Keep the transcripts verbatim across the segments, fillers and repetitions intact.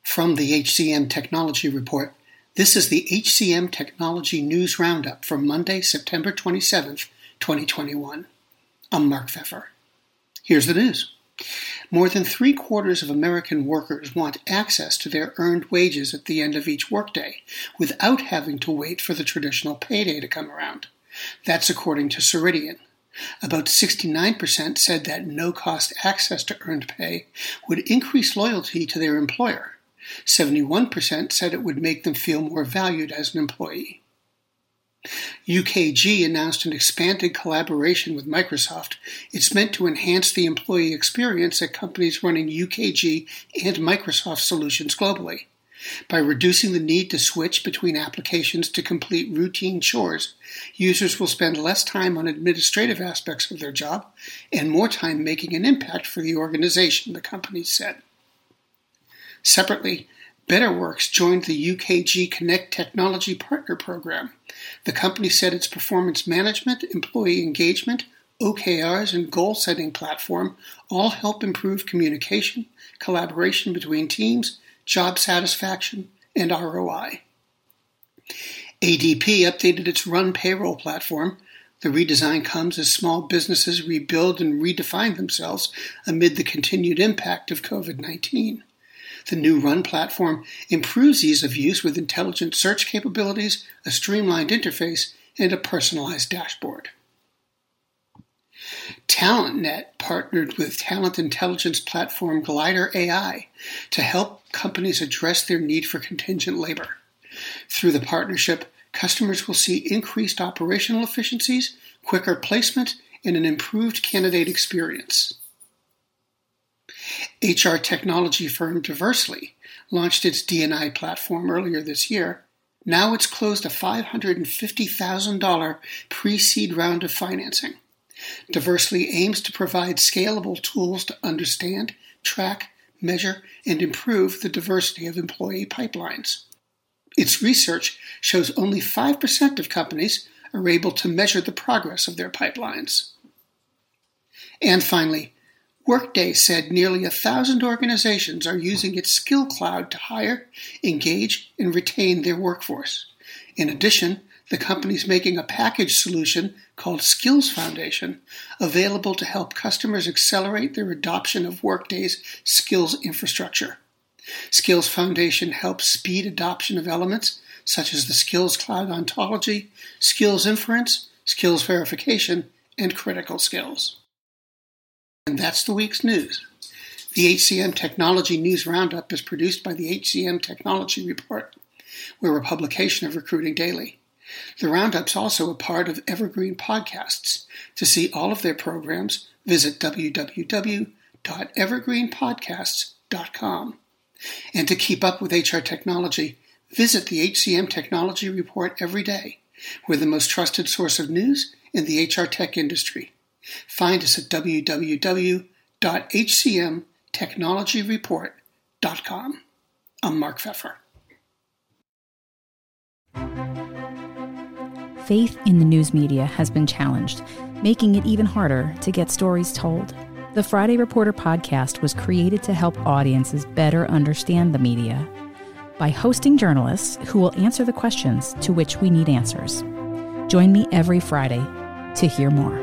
From the H C M Technology Report, this is the H C M Technology News Roundup for Monday, September twenty-seventh, twenty twenty-one. I'm Mark Pfeffer. Here's the news. More than three-quarters of American workers want access to their earned wages at the end of each workday without having to wait for the traditional payday to come around. That's according to Ceridian. About sixty-nine percent said that no-cost access to earned pay would increase loyalty to their employer. seventy-one percent said it would make them feel more valued as an employee. U K G announced an expanded collaboration with Microsoft. It's meant to enhance the employee experience at companies running U K G and Microsoft solutions globally. By reducing the need to switch between applications to complete routine chores, users will spend less time on administrative aspects of their job and more time making an impact for the organization, the company said. Separately, BetterWorks joined the U K G Connect Technology Partner Program. The company said its performance management, employee engagement, O K Rs, and goal-setting platform all help improve communication, collaboration between teams, job satisfaction, and R O I. A D P updated its Run Payroll platform. The redesign comes as small businesses rebuild and redefine themselves amid the continued impact of covid nineteen. The new Run platform improves ease of use with intelligent search capabilities, a streamlined interface, and a personalized dashboard. TalentNet partnered with talent intelligence platform Glider A I to help companies address their need for contingent labor. Through the partnership, customers will see increased operational efficiencies, quicker placement, and an improved candidate experience. H R technology firm Diversely launched its D and I platform earlier this year. Now it's closed a five hundred fifty thousand dollars pre-seed round of financing. Diversely aims to provide scalable tools to understand, track, measure, and improve the diversity of employee pipelines. Its research shows only five percent of companies are able to measure the progress of their pipelines. And finally, Workday said nearly a thousand organizations are using its Skill Cloud to hire, engage, and retain their workforce. In addition, the company is making a package solution called Skills Foundation available to help customers accelerate their adoption of Workday's skills infrastructure. Skills Foundation helps speed adoption of elements such as the Skills Cloud ontology, skills inference, skills verification, and critical skills. And that's the week's news. The H C M Technology News Roundup is produced by the H C M Technology Report. We're a publication of Recruiting Daily. The Roundup's also a part of Evergreen Podcasts. To see all of their programs, visit w w w dot evergreen podcasts dot com. And to keep up with H R technology, visit the H C M Technology Report every day. We're the most trusted source of news in the H R tech industry. Find us at w w w dot h c m technology report dot com. I'm Mark Pfeffer. Faith in the news media has been challenged, making it even harder to get stories told. The Friday Reporter podcast was created to help audiences better understand the media by hosting journalists who will answer the questions to which we need answers. Join me every Friday to hear more.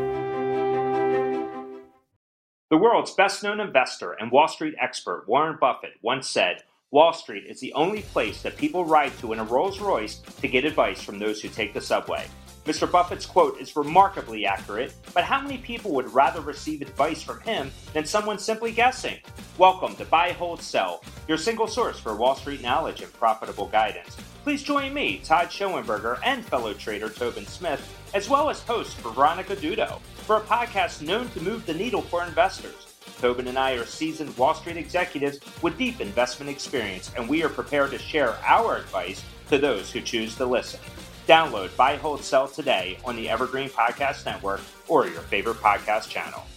The world's best-known investor and Wall Street expert Warren Buffett once said, "Wall Street is the only place that people ride to in a Rolls-Royce to get advice from those who take the subway." Mister Buffett's quote is remarkably accurate, but how many people would rather receive advice from him than someone simply guessing? Welcome to Buy, Hold, Sell, your single source for Wall Street knowledge and profitable guidance. Please join me, Todd Schoenberger, and fellow trader Tobin Smith, as well as host Veronica Dudo, for a podcast known to move the needle for investors. Tobin and I are seasoned Wall Street executives with deep investment experience, and we are prepared to share our advice to those who choose to listen. Download Buy, Hold, Sell today on the Evergreen Podcast Network or your favorite podcast channel.